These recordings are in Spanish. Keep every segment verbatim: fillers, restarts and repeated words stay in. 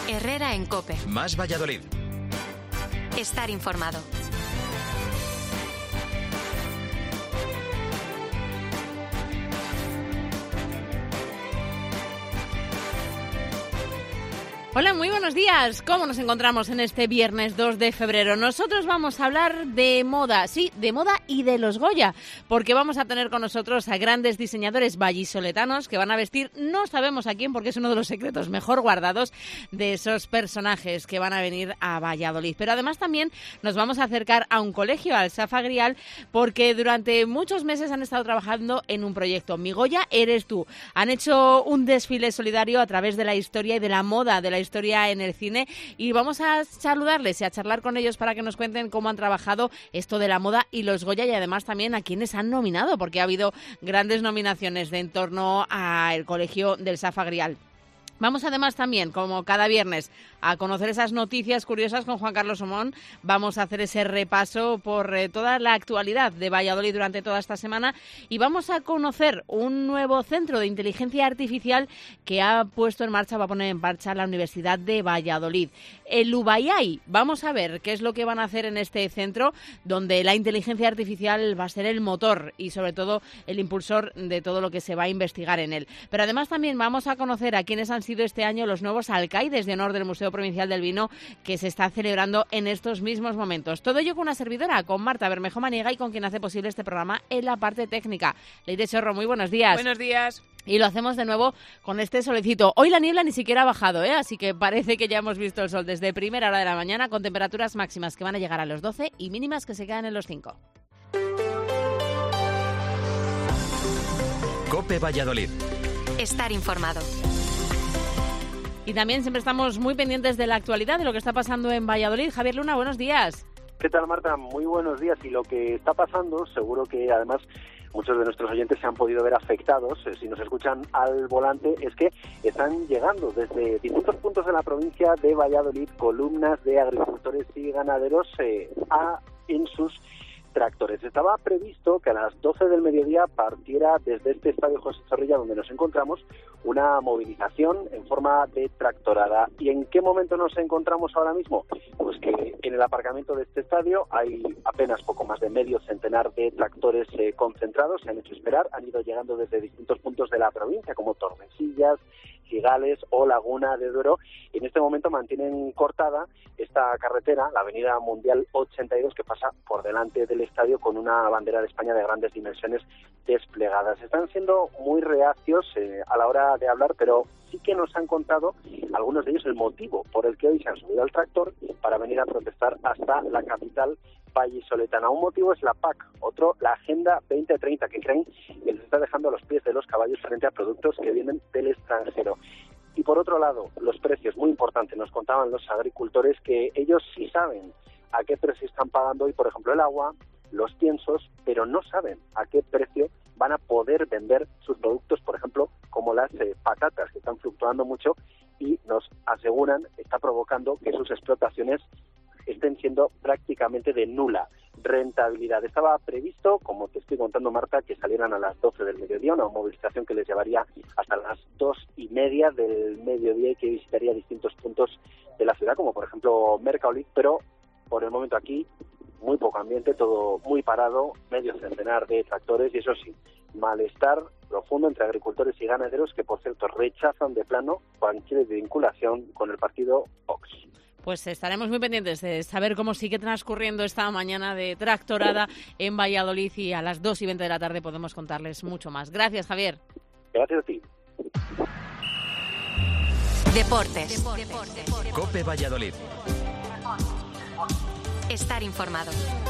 Herrera en COPE. Más Valladolid. Estar informado. Hola, muy buenos días. ¿Cómo nos encontramos en este viernes dos de febrero? Nosotros vamos a hablar de moda, sí, de moda y de los Goya, porque vamos a tener con nosotros a grandes diseñadores vallisoletanos que van a vestir, no sabemos a quién, porque es uno de los secretos mejor guardados de esos personajes que van a venir a Valladolid. Pero además también nos vamos a acercar a un colegio, al Safa Grial, porque durante muchos meses han estado trabajando en un proyecto. Mi Goya eres tú. Han hecho un desfile solidario a través de la historia y de la moda, de la historia en el cine, y vamos a saludarles y a charlar con ellos para que nos cuenten cómo han trabajado esto de la moda y los Goya, y además también a quienes han nominado, porque ha habido grandes nominaciones de en torno al colegio del Safa Grial. Vamos además también, como cada viernes, a conocer esas noticias curiosas con Juan Carlos Somón. Vamos a hacer ese repaso por eh, toda la actualidad de Valladolid durante toda esta semana, y vamos a conocer un nuevo centro de inteligencia artificial que ha puesto en marcha, va a poner en marcha la Universidad de Valladolid. El Ubayay, vamos a ver qué es lo que van a hacer en este centro, donde la inteligencia artificial va a ser el motor y sobre todo el impulsor de todo lo que se va a investigar en él. Pero además también vamos a conocer a quienes han sido este año los nuevos alcaides de honor del Museo Provincial del Vino, que se está celebrando en estos mismos momentos. Todo ello con una servidora, con Marta Bermejo Maniega, y con quien hace posible este programa en la parte técnica. Leire Chorro, muy buenos días. Buenos días. Y lo hacemos de nuevo con este solecito. Hoy la niebla ni siquiera ha bajado, ¿eh? Así que parece que ya hemos visto el sol desde primera hora de la mañana, con temperaturas máximas que van a llegar a los doce y mínimas que se quedan en los cinco. COPE Valladolid. Estar informado. Y también siempre estamos muy pendientes de la actualidad, de lo que está pasando en Valladolid. Javier Luna, buenos días. ¿Qué tal, Marta? Muy buenos días. Y lo que está pasando, seguro que además muchos de nuestros oyentes se han podido ver afectados, eh, si nos escuchan al volante, es que están llegando desde distintos puntos de la provincia de Valladolid columnas de agricultores y ganaderos eh, a, en sus tractores. Estaba previsto que a las doce del mediodía partiera desde este estadio José Zorrilla, donde nos encontramos, una movilización en forma de tractorada. ¿Y en qué momento nos encontramos ahora mismo? Pues que en el aparcamiento de este estadio hay apenas poco más de medio centenar de tractores eh, concentrados, se han hecho esperar, han ido llegando desde distintos puntos de la provincia, como Tordesillas, Cigales o Laguna de Duero. En este momento mantienen cortada esta carretera, la avenida Mundial ochenta y dos, que pasa por delante del estadio con una bandera de España de grandes dimensiones desplegadas. Están siendo muy reacios eh, a la hora de hablar, pero sí que nos han contado algunos de ellos el motivo por el que hoy se han subido al tractor para venir a protestar hasta la capital vallisoletana. Un motivo es la P A C, otro la Agenda veinte treinta, que creen que les está dejando a los pies de los caballos frente a productos que vienen del extranjero. Y por otro lado, los precios, muy importantes. Nos contaban los agricultores que ellos sí saben a qué precio están pagando hoy, por ejemplo, el agua, los piensos, pero no saben a qué precio van a poder vender sus productos, por ejemplo, como las eh, patatas, que están fluctuando mucho y nos aseguran está provocando que sus explotaciones estén siendo prácticamente de nula rentabilidad. Estaba previsto, como te estoy contando, Marta, que salieran a las doce del mediodía, una movilización que les llevaría hasta las dos y media del mediodía y que visitaría distintos puntos de la ciudad, como por ejemplo Mercaolid, pero por el momento aquí muy poco ambiente, todo muy parado, medio centenar de tractores y eso sí, malestar profundo entre agricultores y ganaderos que, por cierto, rechazan de plano cualquier vinculación con el partido Vox. Pues estaremos muy pendientes de saber cómo sigue transcurriendo esta mañana de tractorada en Valladolid, y a las dos y veinte de la tarde podemos contarles mucho más. Gracias, Javier. Gracias a ti. Deportes. Deportes. COPE Valladolid. Estar informado.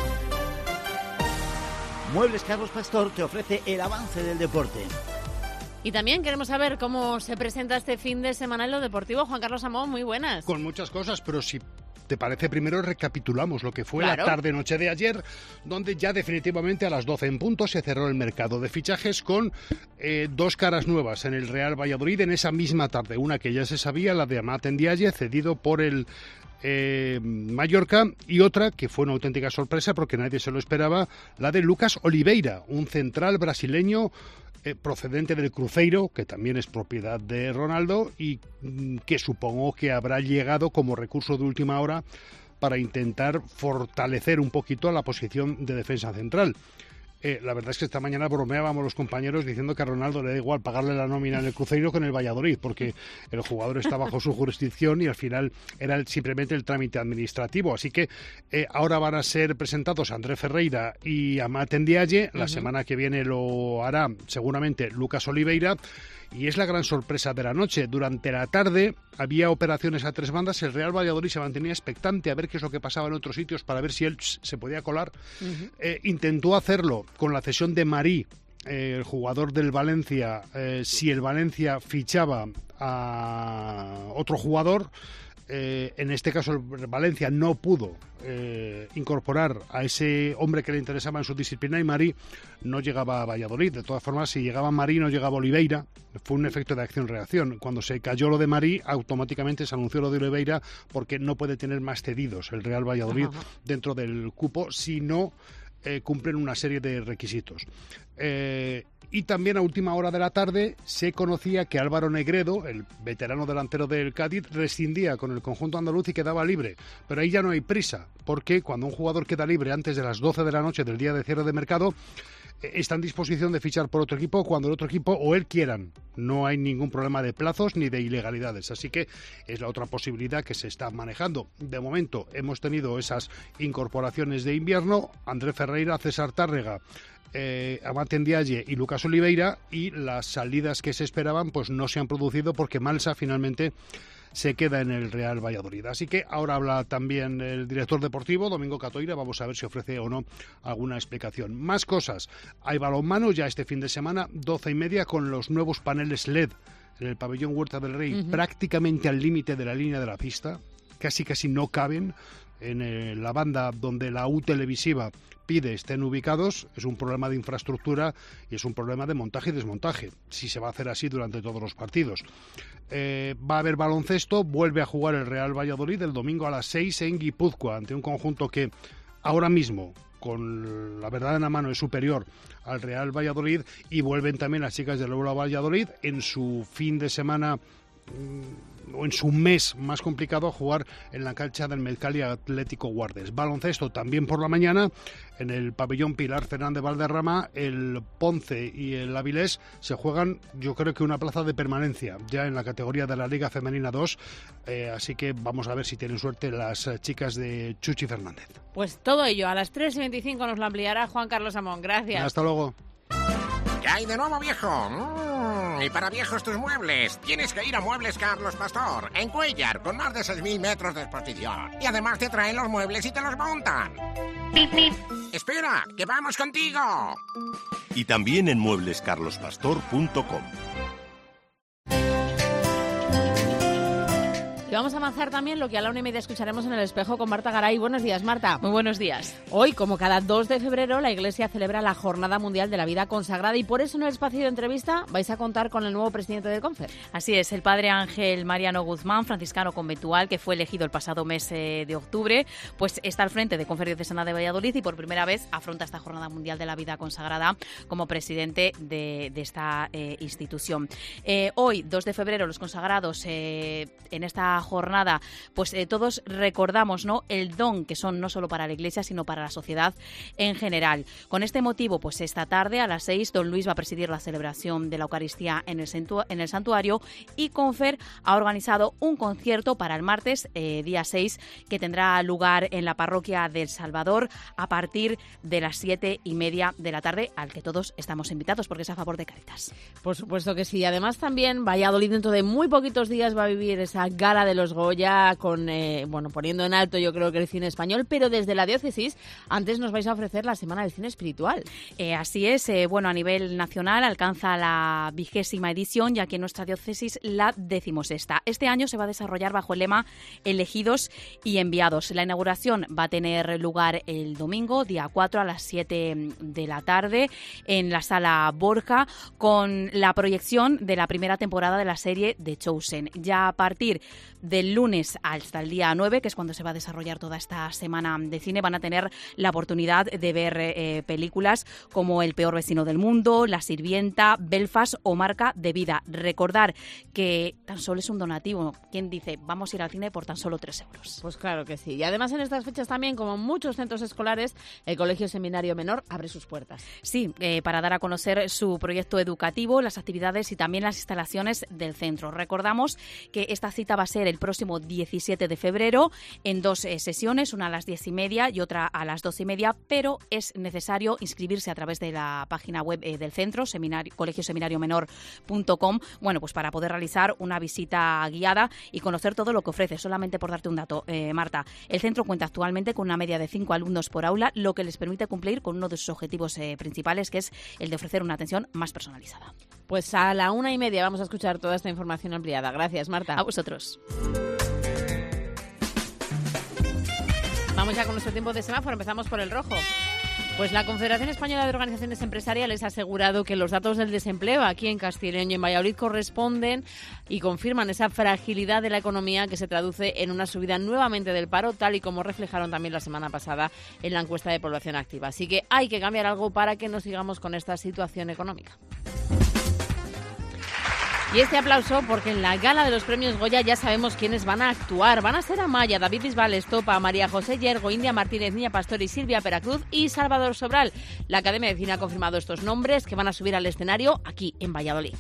Muebles Carlos Pastor te ofrece el avance del deporte. Y también queremos saber cómo se presenta este fin de semana en lo deportivo. Juan Carlos Amón, muy buenas. Con muchas cosas, pero si te parece, primero recapitulamos lo que fue Claro. la tarde-noche de ayer, donde ya definitivamente a las doce en punto se cerró el mercado de fichajes con eh, dos caras nuevas en el Real Valladolid en esa misma tarde. Una que ya se sabía, la de Amat Ndiaye, cedido por el eh, Mallorca, y otra que fue una auténtica sorpresa porque nadie se lo esperaba, la de Lucas Oliveira, un central brasileño eh, procedente del Cruzeiro, que también es propiedad de Ronaldo y mm, que supongo que habrá llegado como recurso de última hora para intentar fortalecer un poquito la posición de defensa central. Eh, la verdad es que esta mañana bromeábamos los compañeros diciendo que a Ronaldo le da igual pagarle la nómina en el Cruzeiro que en el Valladolid, porque el jugador está bajo su jurisdicción y al final era el, simplemente el trámite administrativo. Así que eh, ahora van a ser presentados André Ferreira y Amat Ndiaye. La uh-huh. semana que viene lo hará seguramente Lucas Oliveira. Y es la gran sorpresa de la noche. Durante la tarde había operaciones a tres bandas. El Real Valladolid se mantenía expectante a ver qué es lo que pasaba en otros sitios para ver si él se podía colar. Uh-huh. Eh, intentó hacerlo con la cesión de Marí, eh, el jugador del Valencia, eh, si el Valencia fichaba a otro jugador. Eh, en este caso el Valencia no pudo eh, incorporar a ese hombre que le interesaba en su disciplina y Marí no llegaba a Valladolid. De todas formas, si llegaba Marí no llegaba Oliveira. Fue un efecto de acción-reacción. Cuando se cayó lo de Marí, automáticamente se anunció lo de Oliveira porque no puede tener más cedidos el Real Valladolid Ajá. dentro del cupo si no eh, cumplen una serie de requisitos. Eh, y también a última hora de la tarde se conocía que Álvaro Negredo, el veterano delantero del Cádiz, rescindía con el conjunto andaluz y quedaba libre. Pero ahí ya no hay prisa, porque cuando un jugador queda libre antes de las doce de la noche del día de cierre de mercado, eh, está en disposición de fichar por otro equipo cuando el otro equipo o él quieran. No hay ningún problema de plazos ni de ilegalidades. Así que es la otra posibilidad que se está manejando. De momento hemos tenido esas incorporaciones de invierno: André Ferreira, César Tárrega, Eh, Amat Ndiaye y Lucas Oliveira, y las salidas que se esperaban pues no se han producido porque Malsa finalmente se queda en el Real Valladolid. Así que ahora habla también el director deportivo, Domingo Catoira. Vamos a ver si ofrece o no alguna explicación. Más cosas. Hay balonmano ya este fin de semana, doce y media, con los nuevos paneles L E D en el pabellón Huerta del Rey, uh-huh. prácticamente al límite de la línea de la pista. Casi casi no caben en eh, la banda donde la U televisiva pide estén ubicados. Es un problema de infraestructura y es un problema de montaje y desmontaje, si se va a hacer así durante todos los partidos. Eh, va a haber baloncesto, vuelve a jugar el Real Valladolid el domingo a las seis en Guipúzcoa, ante un conjunto que ahora mismo, con la verdad en la mano, es superior al Real Valladolid, y vuelven también las chicas del Euro Valladolid en su fin de semana o en su mes más complicado a jugar en la cancha del Mezcali Atlético Guardes. Baloncesto también por la mañana en el pabellón Pilar Fernández Valderrama. El Ponce y el Avilés se juegan, yo creo que una plaza de permanencia ya en la categoría de la Liga Femenina dos, eh, así que vamos a ver si tienen suerte las chicas de Chuchi Fernández. Pues todo ello a las tres y veinticinco nos lo ampliará Juan Carlos Amón. Gracias. Hasta luego. ¿Qué hay de nuevo, viejo? Mm, y para viejos tus muebles, tienes que ir a Muebles Carlos Pastor, en Cuéllar, con más de seis mil metros de exposición. Y además te traen los muebles y te los montan. ¡Espera, que vamos contigo! Y también en muebles carlos pastor punto com. Y vamos a avanzar también lo que a la una y media escucharemos en El Espejo con Marta Garay. Buenos días, Marta. Muy buenos días. Hoy, como cada dos de febrero, la Iglesia celebra la Jornada Mundial de la Vida Consagrada, y por eso en el espacio de entrevista vais a contar con el nuevo presidente del CONFER. Así es, el padre Ángel Mariano Guzmán, franciscano conventual, que fue elegido el pasado mes eh, de octubre, pues está al frente de Confer Diocesana de Valladolid y por primera vez afronta esta Jornada Mundial de la Vida Consagrada como presidente de, de esta eh, institución. Eh, hoy, dos de febrero, los consagrados eh, en esta jornada, pues eh, todos recordamos, ¿no?, el don que son no solo para la Iglesia, sino para la sociedad en general. Con este motivo, pues esta tarde a las seis, don Luis va a presidir la celebración de la Eucaristía en el, santu- en el santuario, y Confer ha organizado un concierto para el martes, eh, día seis, que tendrá lugar en la parroquia del Salvador a partir de las siete y media de la tarde, al que todos estamos invitados porque es a favor de Cáritas. Por supuesto que sí. Además, también Valladolid dentro de muy poquitos días va a vivir esa gala de los Goya con, eh, bueno, poniendo en alto yo creo que el cine español, pero desde la diócesis antes nos vais a ofrecer la Semana del Cine Espiritual. Eh, así es, eh, bueno, a nivel nacional alcanza la vigésima edición, ya que en nuestra diócesis la decimosexta. Este año se va a desarrollar bajo el lema Elegidos y Enviados. La inauguración va a tener lugar el domingo, día cuatro, a las siete de la tarde, en la Sala Borja, con la proyección de la primera temporada de la serie The Chosen. Ya a partir del lunes hasta el día nueve, que es cuando se va a desarrollar toda esta semana de cine, van a tener la oportunidad de ver eh, películas como El peor vecino del mundo, La sirvienta, Belfast o Marca de vida. Recordar que tan solo es un donativo. ¿Quién dice vamos a ir al cine por tan solo tres euros? Pues claro que sí. Y además en estas fechas también, como en muchos centros escolares, el Colegio Seminario Menor abre sus puertas. Sí, eh, para dar a conocer su proyecto educativo, las actividades y también las instalaciones del centro. Recordamos que esta cita va a ser el próximo diecisiete de febrero en dos eh, sesiones, una a las diez y media y otra a las doce y media, pero es necesario inscribirse a través de la página web eh, del centro, seminario, colegio seminario menor punto com, bueno, pues para poder realizar una visita guiada y conocer todo lo que ofrece. Solamente por darte un dato, eh, Marta, el centro cuenta actualmente con una media de cinco alumnos por aula, lo que les permite cumplir con uno de sus objetivos eh, principales, que es el de ofrecer una atención más personalizada. Pues a la una y media vamos a escuchar toda esta información ampliada. Gracias, Marta. A vosotros. Vamos ya con nuestro tiempo de semáforo. Empezamos por el rojo. Pues la Confederación Española de Organizaciones Empresariales ha asegurado que los datos del desempleo aquí en Castilla y León y en Valladolid corresponden y confirman esa fragilidad de la economía que se traduce en una subida nuevamente del paro, tal y como reflejaron también la semana pasada en la encuesta de población activa. Así que hay que cambiar algo para que no sigamos con esta situación económica. Y este aplauso porque en la gala de los premios Goya ya sabemos quiénes van a actuar. Van a ser Amaya, David Bisbal, Estopa, María José Yergo, India Martínez, Niña Pastor y Silvia Peracruz y Salvador Sobral. La Academia de Cine ha confirmado estos nombres que van a subir al escenario aquí en Valladolid.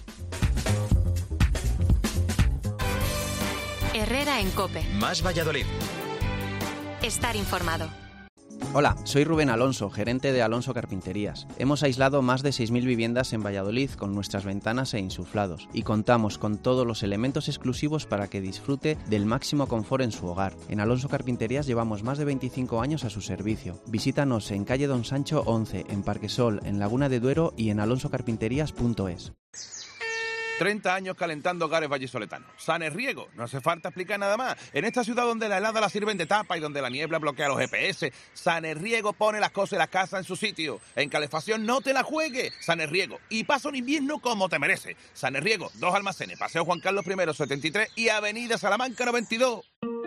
Herrera en COPE. Más Valladolid. Estar informado. Hola, soy Rubén Alonso, gerente de Alonso Carpinterías. Hemos aislado más de seis mil viviendas en Valladolid con nuestras ventanas e insuflados y contamos con todos los elementos exclusivos para que disfrute del máximo confort en su hogar. En Alonso Carpinterías llevamos más de veinticinco años a su servicio. Visítanos en calle Don Sancho once, en Parquesol, en Laguna de Duero y en alonso carpinterías punto es. treinta años calentando hogares vallisoletanos. Sanes Riego, no hace falta explicar nada más. En esta ciudad donde la helada la sirven de tapa y donde la niebla bloquea los G P S, Sanes Riego pone las cosas y las casas en su sitio. En calefacción no te la juegues. Sanes Riego. Y pasa un invierno como te merece. Sanes Riego, dos almacenes, Paseo Juan Carlos primero setenta y tres y Avenida Salamanca noventa y dos.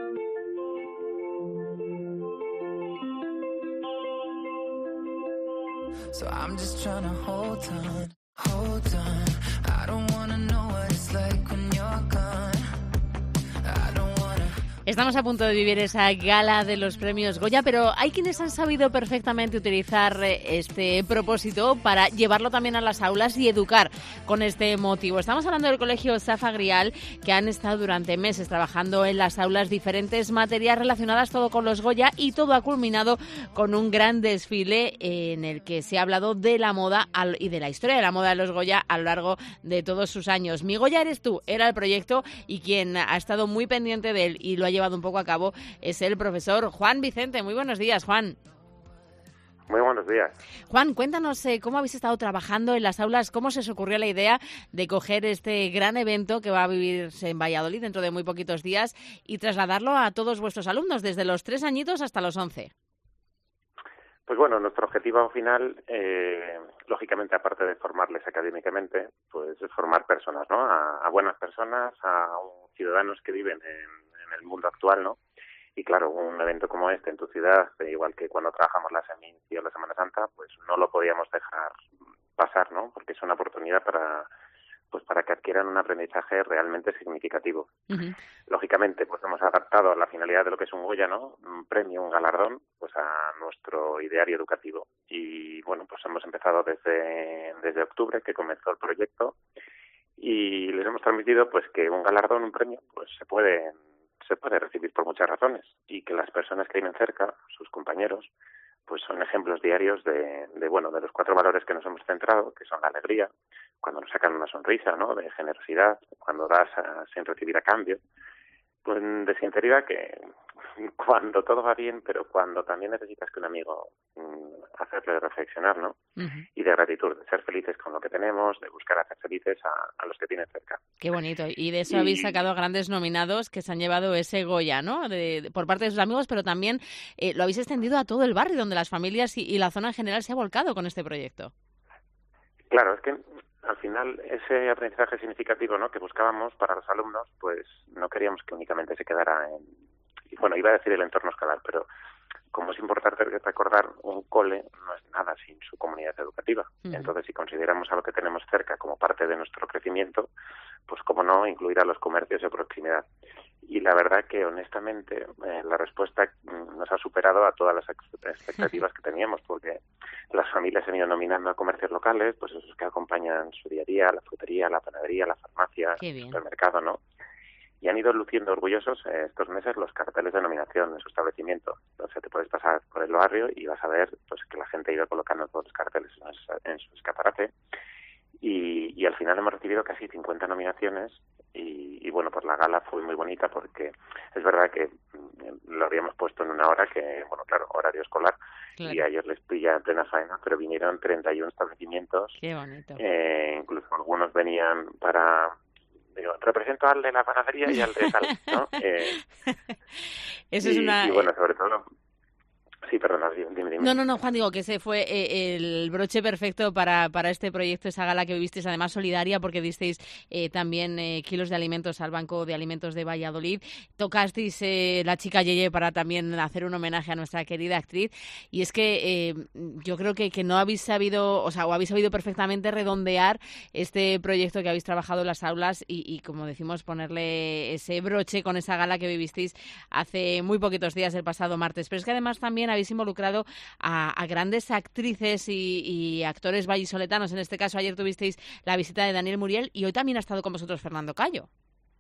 So I'm just trying to hold on, hold on. I don't wanna know what it's like when you're gone. I don't wanna. Estamos a punto de vivir esa gala de los premios Goya, pero hay quienes han sabido perfectamente utilizar este propósito para llevarlo también a las aulas y educar con este motivo. Estamos hablando del Colegio Safa Grial, que han estado durante meses trabajando en las aulas diferentes materias relacionadas todo con los Goya y todo ha culminado con un gran desfile en el que se ha hablado de la moda y de la historia de la moda de los Goya a lo largo de todos sus años. Mi Goya eres tú, era el proyecto y quien ha estado muy pendiente de él y lo ha llevado un poco a cabo es el profesor Juan Vicente. Muy buenos días, Juan. Muy buenos días. Juan, cuéntanos eh, cómo habéis estado trabajando en las aulas, cómo se os ocurrió la idea de coger este gran evento que va a vivirse en Valladolid dentro de muy poquitos días y trasladarlo a todos vuestros alumnos, desde los tres añitos hasta los once. Pues bueno, nuestro objetivo final, eh, lógicamente, aparte de formarles académicamente, pues es formar personas, ¿no? A, a buenas personas, a ciudadanos que viven en en el mundo actual, ¿no? Y claro, un evento como este en tu ciudad, igual que cuando trabajamos la Seminci o la Semana Santa, pues no lo podíamos dejar pasar, ¿no? Porque es una oportunidad para pues para que adquieran un aprendizaje realmente significativo. Uh-huh. Lógicamente, pues hemos adaptado a la finalidad de lo que es un Goya, ¿no? Un premio, un galardón, pues a nuestro ideario educativo. Y bueno, pues hemos empezado desde desde octubre, que comenzó el proyecto, y les hemos transmitido pues que un galardón, un premio, pues se puede se puede recibir por muchas razones y que las personas que vienen cerca, sus compañeros, pues son ejemplos diarios de, de bueno de los cuatro valores que nos hemos centrado, que son la alegría, cuando nos sacan una sonrisa, ¿no? De generosidad, cuando das a, sin recibir a cambio, pues de sinceridad, que cuando todo va bien, pero cuando también necesitas que un amigo mmm, hacerle reflexionar, ¿no? Uh-huh. Y de gratitud, de ser felices con lo que tenemos, de buscar hacer felices a, a los que tienen cerca. Qué bonito. Y de eso y... habéis sacado grandes nominados que se han llevado ese Goya, ¿no? De, de, por parte de sus amigos, pero también eh, lo habéis extendido a todo el barrio, donde las familias y, y la zona en general se ha volcado con este proyecto. Claro, es que al final ese aprendizaje significativo, ¿no?, que buscábamos para los alumnos, pues no queríamos que únicamente se quedara en, y bueno, iba a decir el entorno escolar, pero como es importante recordar, un cole no es nada sin su comunidad educativa. Uh-huh. Entonces, si consideramos a lo que tenemos cerca como parte de nuestro crecimiento, pues cómo no incluir a los comercios de proximidad. Y la verdad que, honestamente, eh, la respuesta nos ha superado a todas las expectativas que teníamos, porque las familias se han ido nominando a comercios locales, pues esos que acompañan su día a día, la frutería, la panadería, la farmacia, el supermercado, ¿no? Y han ido luciendo orgullosos eh, estos meses los carteles de nominación en su establecimiento. Entonces te puedes pasar por el barrio y vas a ver pues que la gente ha ido colocando todos los carteles en su, en su escaparate. Y, y al final hemos recibido casi cincuenta nominaciones y, y bueno, pues la gala fue muy bonita porque es verdad que lo habíamos puesto en una hora que, bueno, claro, horario escolar, claro. Y a ellos les pilla en plena faena, pero vinieron treinta y uno establecimientos. Qué bonito. Eh, incluso algunos venían para... Digo, represento al de la panadería y al de tal, ¿no? Eh, Eso y, es una... Y bueno, sobre todo... Sí, perdona, dime, dime. No, no, no, Juan, digo que ese fue eh, el broche perfecto para, para este proyecto, esa gala que vivisteis, además solidaria, porque disteis eh, también eh, kilos de alimentos al Banco de Alimentos de Valladolid. Tocasteis eh, La Chica Yeye para también hacer un homenaje a nuestra querida actriz. Y es que eh, yo creo que, que no habéis sabido, o sea, o habéis sabido perfectamente redondear este proyecto que habéis trabajado en las aulas y, y, como decimos, ponerle ese broche con esa gala que vivisteis hace muy poquitos días, el pasado martes. Pero es que además también habéis involucrado a, a grandes actrices y, y actores vallisoletanos. En este caso, ayer tuvisteis la visita de Daniel Muriel y hoy también ha estado con vosotros Fernando Cayo.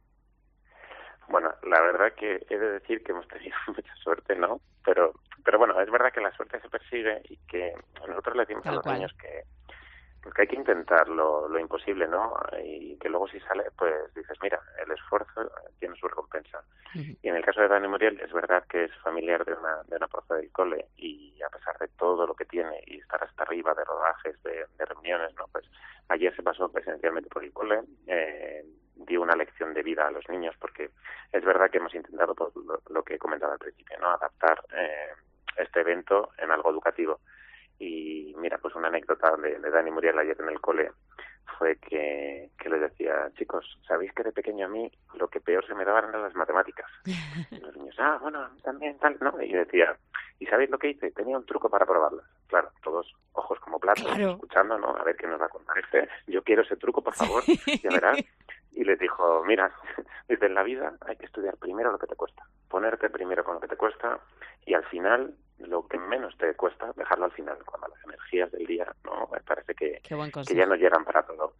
Bueno, la verdad que he de decir que hemos tenido mucha suerte, ¿no? Pero pero bueno, es verdad que la suerte se persigue y que nosotros le decimos Tal a los cual. niños que, que hay que intentar lo, lo imposible, ¿no? Y que luego si sale, pues dices, mira, el esfuerzo tiene su recompensa. Uh-huh. Y en el caso de Dani Muriel, es verdad que es familiar de una de una profe del cole y a pesar de todo lo que tiene y estar hasta arriba de rodajes, de, de reuniones, ¿no? Pues ayer se pasó presencialmente por el cole, eh, dio una lección de vida a los niños porque es verdad que hemos intentado, pues, lo, lo que he comentado al principio, ¿no? Adaptar eh, este evento en algo educativo. Y mira, pues una anécdota de, de Dani Muriel ayer en el cole fue que, que les decía, chicos, ¿sabéis que de pequeño a mí lo que peor se me daban eran las matemáticas? Y los niños, ah, bueno, también tal, ¿no? Y decía, ¿y sabéis lo que hice? Tenía un truco para probarlas. Claro, todos ojos como platos, claro. Escuchando, ¿no? A ver qué nos va a contar este. Yo quiero ese truco, por favor, ya verás. Y les dijo, mira, desde en la vida hay que estudiar primero lo que te cuesta, ponerte primero con lo que te cuesta y al final lo que menos te cuesta dejarlo al final, cuando las energías del día no me parece que, que ya no llegan para todo.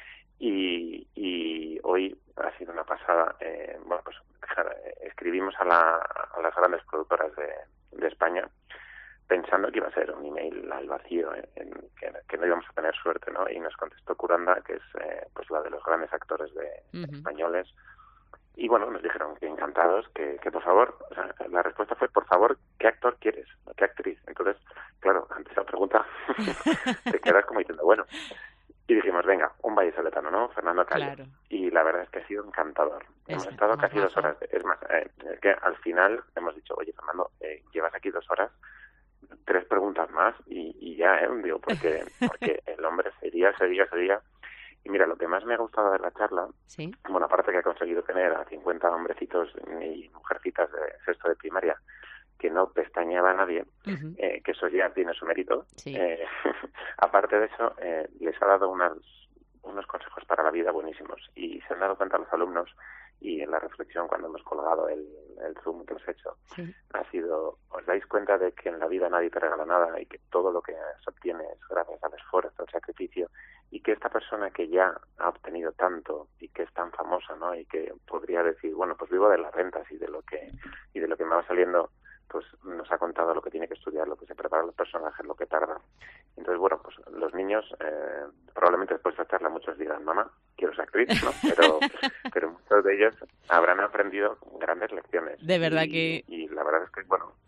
Y, y hoy ha sido una pasada. Eh, bueno, pues escribimos a, la, a las grandes productoras de, de España pensando que iba a ser un email al vacío, en, en, que, que no íbamos a tener suerte, ¿no? Y nos contestó Curanda, que es eh, pues la de los grandes actores de, uh-huh. españoles. Y bueno, nos dijeron que encantados, que, que por favor, o sea, la respuesta fue, por favor, ¿qué actor quieres? ¿Qué actriz? Entonces, claro, ante esa pregunta te quedas como diciendo, bueno. Y dijimos, venga, un vallisoletano, ¿no? Fernando Cayo. Claro. Y la verdad es que ha sido encantador. Es hemos estado casi bajo. dos horas. Es más, eh, es que al final hemos dicho, oye, Fernando, eh, llevas aquí dos horas, tres preguntas más y, y ya, ¿eh? Digo, porque, porque el hombre seguía, seguía, seguía. Y mira, lo que más me ha gustado de la charla, ¿sí? Bueno, aparte que ha conseguido tener a cincuenta hombrecitos y mujercitas de sexto de primaria, que no pestañeaba a nadie, uh-huh. eh, que eso ya tiene su mérito. Sí. Eh, aparte de eso, eh, les ha dado unas, unos consejos para la vida buenísimos y se han dado cuenta los alumnos y en la reflexión cuando hemos colgado el, el Zoom que hemos hecho, sí. ha sido, os dais cuenta de que en la vida nadie te regala nada y que todo lo que se obtiene es gracias al esfuerzo, al sacrificio y que esta persona que ya ha obtenido tanto y que es tan famosa, ¿no? Y que podría decir, bueno, pues vivo de las rentas y de lo que y de lo que me va saliendo, pues nos ha contado lo que tiene que estudiar, lo que se prepara los personajes, lo que tarda. Entonces, bueno, pues los niños, eh, probablemente después de esta charla muchos dirán, mamá, quiero ser actriz, ¿no? Pero, pero muchos de ellos habrán aprendido grandes lecciones. De verdad y, que... Y la verdad es que, bueno, es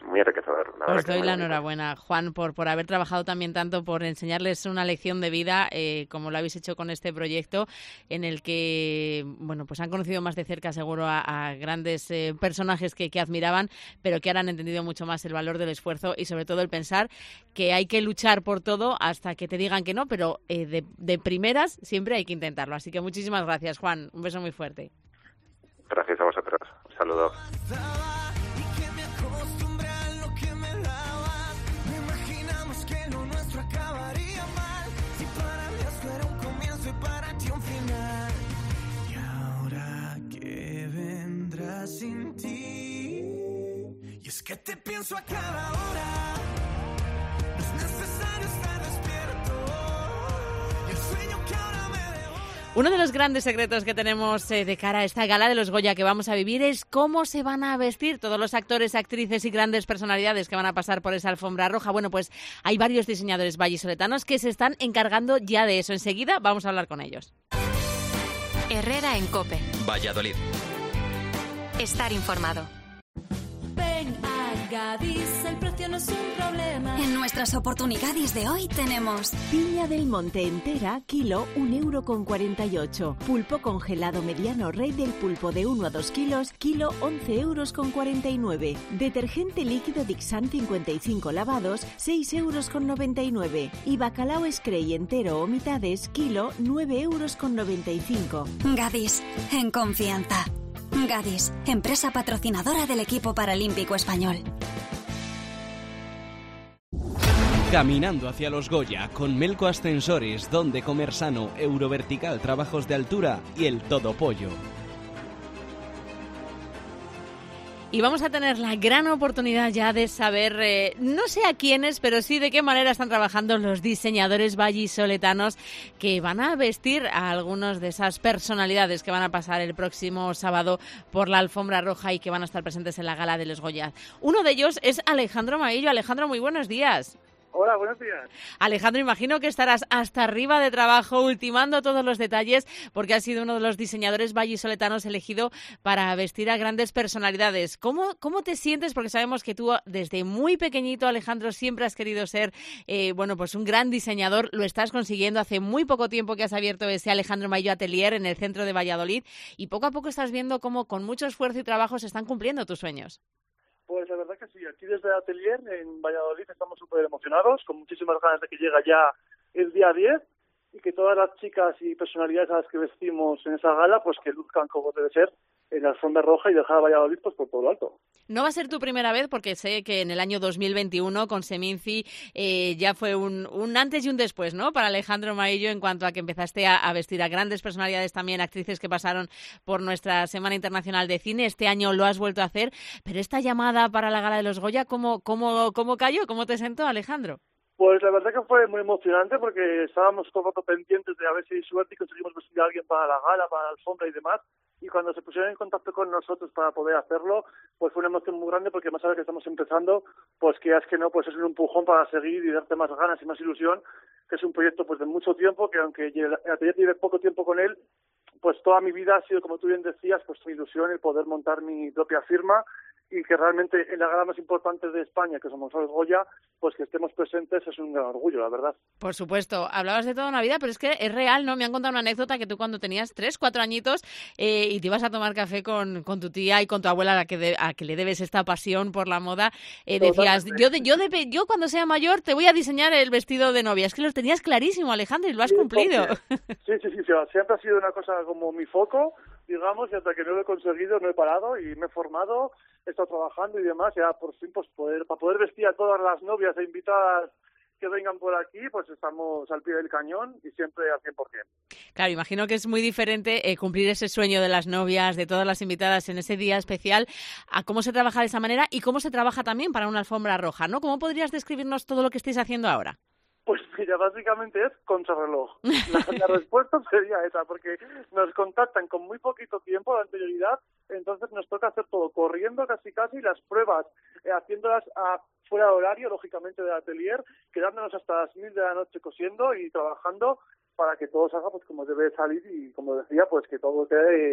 muy enriquecedor. La Os doy la enhorabuena, Juan, por, por haber trabajado también tanto, por enseñarles una lección de vida, eh, como lo habéis hecho con este proyecto, en el que, bueno, pues han conocido más de cerca, seguro, a, a grandes eh, personajes que, que admiraban, pero que ahora han entendido mucho más el valor del esfuerzo y, sobre todo, el pensar que hay que luchar por todo hasta que te digan que no, pero eh, de, de primeras siempre hay que intentarlo. Así que muchísimas gracias, Juan. Un beso muy fuerte. Gracias a vosotros. Un saludo. Sin ti, y es que te pienso a cada hora, no es necesario estar despierto, y el sueño que ahora me devora. Uno de los grandes secretos que tenemos eh, de cara a esta gala de los Goya que vamos a vivir es cómo se van a vestir todos los actores, actrices y grandes personalidades que van a pasar por esa alfombra roja. Bueno, pues hay varios diseñadores vallisoletanos que se están encargando ya de eso. Enseguida vamos a hablar con ellos. Herrera en COPE. Valladolid. Estar informado. Ven a Gadis, el precio no es un problema. En nuestras oportunidades de hoy tenemos piña del monte entera, kilo, un euro con cuarenta y ocho. Pulpo congelado mediano rey del pulpo de uno a dos kilos, kilo, once euros con cuarenta y nueve. Detergente líquido Dixan cincuenta y cinco lavados, seis euros con noventa y nueve. Y bacalao Scray entero o mitades, kilo, nueve euros con noventa y cinco. Gadis, en confianza. Gadis, empresa patrocinadora del equipo paralímpico español. Caminando hacia los Goya con Melco Ascensores, Donde Comer Sano, Eurovertical Trabajos de Altura y el Todo Pollo. Y vamos a tener la gran oportunidad ya de saber, eh, no sé a quiénes, pero sí de qué manera están trabajando los diseñadores vallisoletanos que van a vestir a algunos de esas personalidades que van a pasar el próximo sábado por la alfombra roja y que van a estar presentes en la gala de los Goya. Uno de ellos es Alejandro Maillo. Alejandro, muy buenos días. Hola, buenos días. Alejandro, imagino que estarás hasta arriba de trabajo ultimando todos los detalles porque has sido uno de los diseñadores vallisoletanos elegido para vestir a grandes personalidades. ¿Cómo, cómo te sientes? Porque sabemos que tú desde muy pequeñito, Alejandro, siempre has querido ser eh, bueno, pues un gran diseñador. Lo estás consiguiendo. Hace muy poco tiempo que has abierto ese Alejandro Maillo Atelier en el centro de Valladolid y poco a poco estás viendo cómo con mucho esfuerzo y trabajo se están cumpliendo tus sueños. Pues la verdad que sí, aquí desde el Atelier en Valladolid estamos súper emocionados, con muchísimas ganas de que llegue ya el día diez y que todas las chicas y personalidades a las que vestimos en esa gala, pues que luzcan como debe ser en la alfombra roja y dejar a Valladolid pues por todo lo alto. No va a ser tu primera vez porque sé que en el año dos mil veintiuno con Seminci eh, ya fue un, un antes y un después, ¿no? Para Alejandro Maillo en cuanto a que empezaste a, a vestir a grandes personalidades también, actrices que pasaron por nuestra Semana Internacional de Cine. Este año lo has vuelto a hacer, pero esta llamada para la gala de los Goya, ¿cómo, cómo, cómo cayó? ¿Cómo te sentó, Alejandro? Pues la verdad que fue muy emocionante porque estábamos todo el rato pendientes de a ver si hay suerte y conseguimos vestir a alguien para la gala, para la alfombra y demás. Y cuando se pusieron en contacto con nosotros para poder hacerlo, pues fue una emoción muy grande porque más ahora que estamos empezando, pues que es que no, pues es un empujón para seguir y darte más ganas y más ilusión, que es un proyecto pues de mucho tiempo, que aunque el Atelier lleve poco tiempo con él, pues toda mi vida ha sido, como tú bien decías, pues mi ilusión el poder montar mi propia firma y que realmente en la gala más importante de España, que somos los Goya, pues que estemos presentes es un gran orgullo, la verdad. Por supuesto, hablabas de toda una vida, pero es que es real, ¿no? Me han contado una anécdota que tú cuando tenías tres, cuatro añitos eh, y te ibas a tomar café con, con tu tía y con tu abuela a la que, de, a que le debes esta pasión por la moda, eh, decías, yo, de, yo, de, yo cuando sea mayor te voy a diseñar el vestido de novia. Es que lo tenías clarísimo, Alejandro, y lo has sí, cumplido. Sí, sí, sí, sí, siempre ha sido una cosa como mi foco, digamos, y hasta que no lo he conseguido no he parado y me he formado, he estado trabajando y demás, ya por fin pues poder, para poder vestir a todas las novias e invitadas que vengan por aquí, pues estamos al pie del cañón y siempre al cien por ciento. Claro, imagino que es muy diferente eh, cumplir ese sueño de las novias, de todas las invitadas en ese día especial, a cómo se trabaja de esa manera y cómo se trabaja también para una alfombra roja, ¿no? ¿Cómo podrías describirnos todo lo que estáis haciendo ahora? Pues mira, básicamente es contrarreloj. La, la respuesta sería esa, porque nos contactan con muy poquito tiempo de anterioridad, entonces nos toca hacer todo corriendo casi casi, las pruebas eh, haciéndolas a, fuera de horario, lógicamente del atelier, quedándonos hasta las mil de la noche cosiendo y trabajando para que todo salga pues como debe salir y como decía, pues que todo quede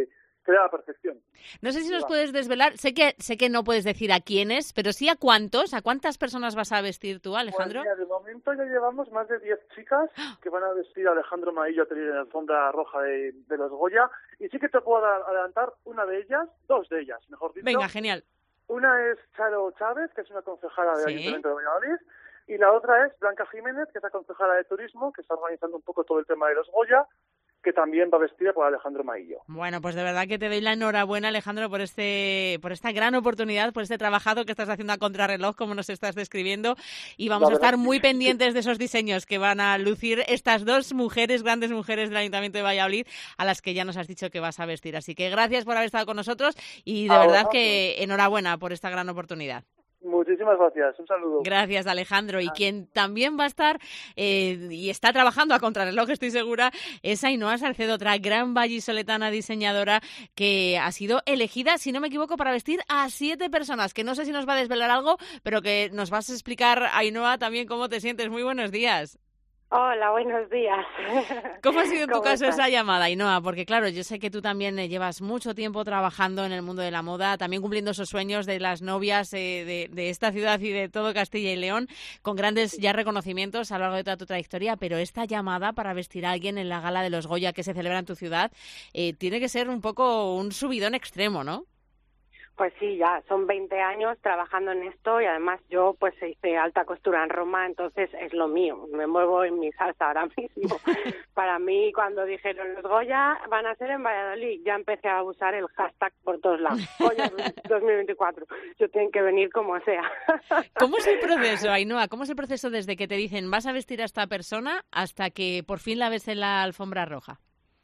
queda a la perfección. No sé si nos puedes desvelar, sé que sé que no puedes decir a quiénes, pero sí a cuántos, ¿a cuántas personas vas a vestir tú, Alejandro? Pues mira, de momento ya llevamos más de diez chicas que van a vestir a Alejandro Maillo a tener en la alfombra roja de, de los Goya, y sí que te puedo adelantar una de ellas, dos de ellas, mejor dicho. Venga, genial. Una es Charo Chávez, que es una concejala del Sí. Ayuntamiento de Valladolid, y la otra es Blanca Jiménez, que es la concejala de Turismo, que está organizando un poco todo el tema de los Goya, que también va vestida por Alejandro Maillo. Bueno, pues de verdad que te doy la enhorabuena, Alejandro, por este, por esta gran oportunidad, por este trabajado que estás haciendo a contrarreloj, como nos estás describiendo, y vamos La a estar verdad, muy sí. pendientes de esos diseños que van a lucir estas dos mujeres, grandes mujeres del Ayuntamiento de Valladolid, a las que ya nos has dicho que vas a vestir. Así que gracias por haber estado con nosotros y de A verdad vosotros. que enhorabuena por esta gran oportunidad. Muchísimas gracias, un saludo. Gracias, Alejandro. Y quien también va a estar eh, y está trabajando a contrarreloj, estoy segura, es Ainhoa Salcedo, otra gran vallisoletana diseñadora que ha sido elegida, si no me equivoco, para vestir a siete personas, que no sé si nos va a desvelar algo, pero que nos vas a explicar, Ainhoa, también cómo te sientes. Muy buenos días. Hola, buenos días. ¿Cómo ha sido en tu ¿Cómo caso estás? esa llamada, Ainhoa? Porque claro, yo sé que tú también eh, llevas mucho tiempo trabajando en el mundo de la moda, también cumpliendo esos sueños de las novias eh, de, de esta ciudad y de todo Castilla y León, con grandes ya reconocimientos a lo largo de toda tu trayectoria, pero esta llamada para vestir a alguien en la gala de los Goya que se celebra en tu ciudad eh, tiene que ser un poco un subidón extremo, ¿no? Pues sí, ya son veinte años trabajando en esto y además yo pues hice alta costura en Roma, entonces es lo mío, me muevo en mi salsa ahora mismo. Para mí, cuando dijeron los Goya van a ser en Valladolid, ya empecé a usar el hashtag por todos lados. Goya dos mil veinticuatro, yo tienen que venir como sea. ¿Cómo es el proceso, Ainhoa? ¿Cómo es el proceso desde que te dicen vas a vestir a esta persona hasta que por fin la ves en la alfombra roja?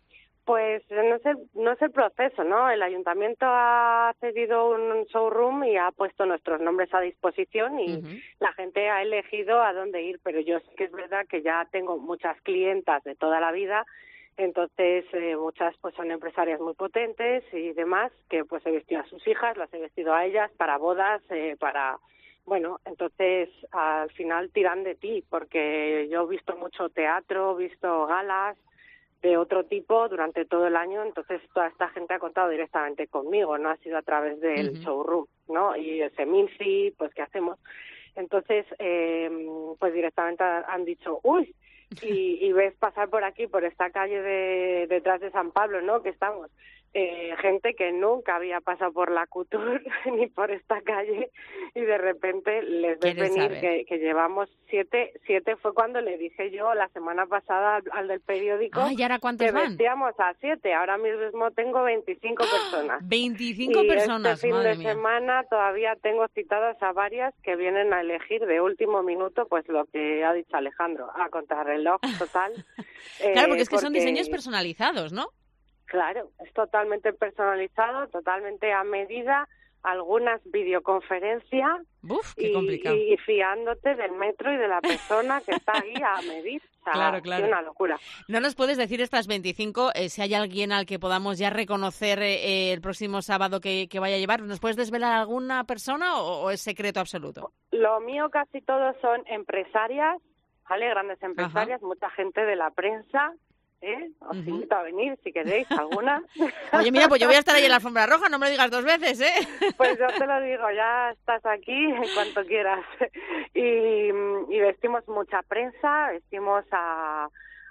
Pues no sé, no es el proceso, ¿no? El ayuntamiento ha cedido un showroom y ha puesto nuestros nombres a disposición y Uh-huh. la gente ha elegido a dónde ir, pero yo sí que es verdad que ya tengo muchas clientas de toda la vida, entonces eh, muchas pues son empresarias muy potentes y demás, que pues he vestido a sus hijas, las he vestido a ellas para bodas, eh, para... Bueno, entonces al final tiran de ti, porque yo he visto mucho teatro, he visto galas de otro tipo durante todo el año, entonces toda esta gente ha contado directamente conmigo, no ha sido a través del Uh-huh. showroom, ¿no? Y ese Minci, pues ¿qué hacemos? Entonces, eh, pues directamente han dicho, uy, y, y ves pasar por aquí, por esta calle de detrás de San Pablo, ¿no? Que estamos, eh, gente que nunca había pasado por la Couture ni por esta calle y de repente les ves Quieren venir saber. que, que llevamos siete, siete fue cuando le dije yo la semana pasada al, al del periódico Ah, ¿y ahora cuántos que van? vestíamos a siete, ahora mismo tengo veinticinco personas. veinticinco y personas, este fin madre de mía. semana todavía tengo citadas a varias que vienen a elegir de último minuto pues lo que ha dicho Alejandro, a contrarreloj total. Claro, porque Eh, es que son porque- diseños personalizados, ¿no? Claro, es totalmente personalizado, totalmente a medida, algunas videoconferencia Uf, qué y, complicado. y fiándote del metro y de la persona que está ahí a medir. O sea, Claro, claro. es una locura. ¿No nos puedes decir estas veinticinco, eh, si hay alguien al que podamos ya reconocer eh, eh, el próximo sábado que, que vaya a llevar? ¿Nos puedes desvelar alguna persona o, o es secreto absoluto? Lo mío casi todos son empresarias, ¿vale? Grandes empresarias, mucha gente de la prensa, ¿eh? Os Ujú. invito a venir si queréis, alguna. Oye, mira, pues yo voy a estar ahí en la alfombra roja, no me lo digas dos veces, ¿eh? Pues yo te lo digo, ya estás aquí en cuanto quieras. Y, y vestimos mucha prensa, vestimos a,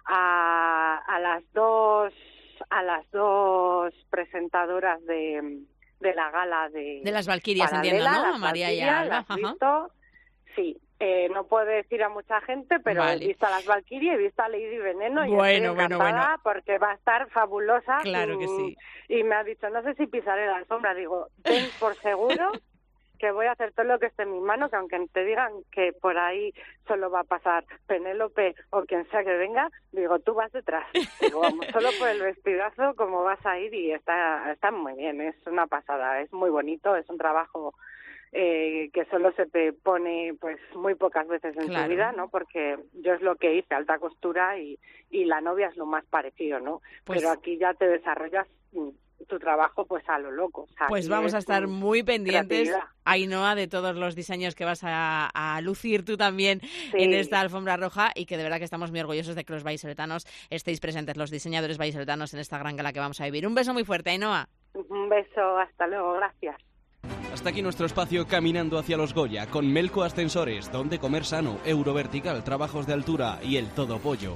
a, a las dos a las dos presentadoras de, de la gala de De las Valquirias, Paralela, entiendo, ¿no? las A María y a Valquirias, Alba, ¿las has ajá. visto? Sí, eh, no puedo decir a mucha gente, pero Vale. he visto a las Valkyrie, he visto a Lady Veneno y Bueno, estoy bueno, encantada bueno. porque va a estar fabulosa. Claro que Mm, sí. Y me ha dicho, no sé si pisaré la alfombra. Digo, ten por seguro que voy a hacer todo lo que esté en mis manos, que aunque te digan que por ahí solo va a pasar Penélope o quien sea que venga, digo, tú vas detrás. Digo, vamos, solo por el vestidazo, como vas a ir y está, está muy bien, es una pasada, es muy bonito, es un trabajo eh, que solo se te pone pues muy pocas veces en Claro. tu vida, ¿no? Porque yo es lo que hice, alta costura y, y la novia es lo más parecido, ¿no? Pues- Pero aquí ya te desarrollas mm, tu trabajo pues a lo loco. O sea, Pues aquí vamos es, a estar mm, muy pendientes, creatividad. Ainhoa, de todos los diseños que vas a, a lucir tú también Sí. en esta alfombra roja y que de verdad que estamos muy orgullosos de que los vallisoletanos estéis presentes, los diseñadores vallisoletanos en esta gran gala que vamos a vivir. Un beso muy fuerte, Ainhoa. Un beso, hasta luego, gracias. Hasta aquí nuestro espacio Caminando hacia los Goya, con Melco Ascensores, Donde Comer Sano, Eurovertical, Trabajos de Altura y El Todo Pollo.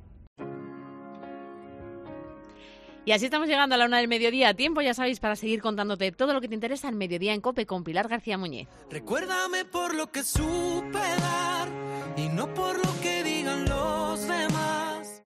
Y así estamos llegando a la una del mediodía. Tiempo, ya sabéis, para seguir contándote todo lo que te interesa en Mediodía en COPE con Pilar García Muñiz. Recuérdame por lo que supe dar y no por lo que digan los demás.